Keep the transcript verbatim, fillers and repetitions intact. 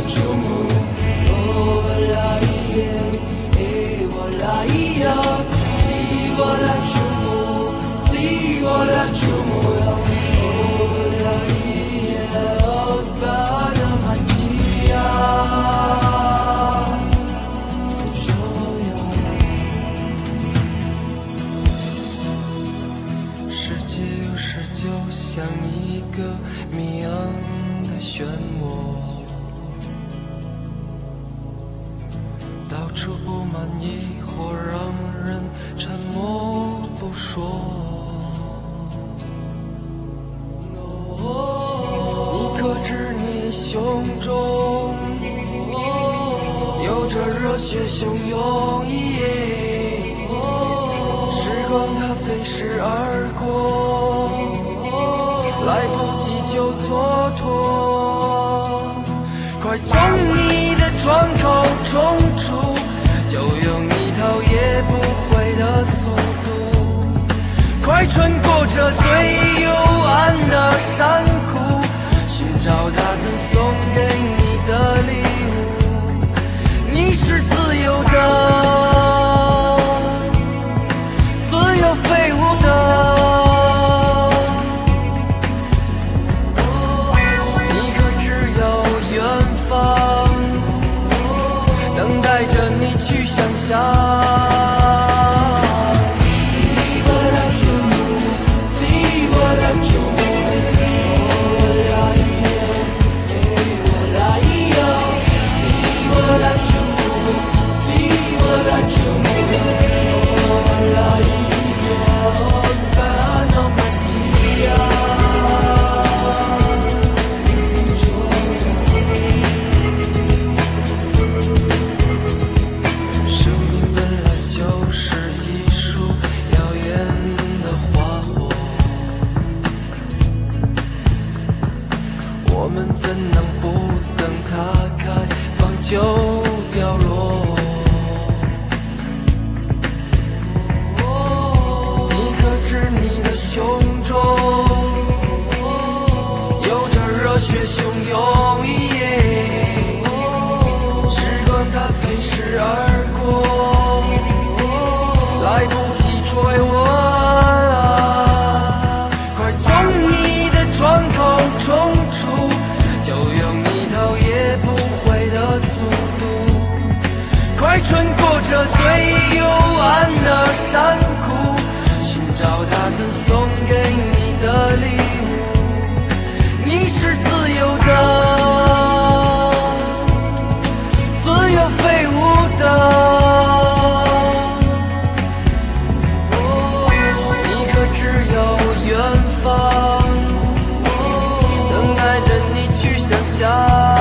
chumu, oh wala iye, eh wala iya, si wala chumu, si wala chumu, oh wala iye, osbana magia. 世界有时就像一个谜样的漩涡，到处布满疑惑，让人沉默不说。你可知你胸中有着热血汹涌一夜，时光它飞逝而过，来不及就蹉跎。快从你的窗口冲出，就用你头也不回的速度，快穿过这最幽暗的山谷，寻找他曾送给你的礼物。你是自由的，飞舞的，你可只有远方，等待着你去想象。我们怎能不等它开放就掉落？你可知你的胸中有着热血汹涌一夜，时光它飞逝而过，来不及追问。快从你的窗口冲出，就用你头也不回的速度，快穿过这最幽暗的山谷，寻找他曾送给你的礼物。你是自由的，自由飞舞的，你可只有远方，等待着你去想象。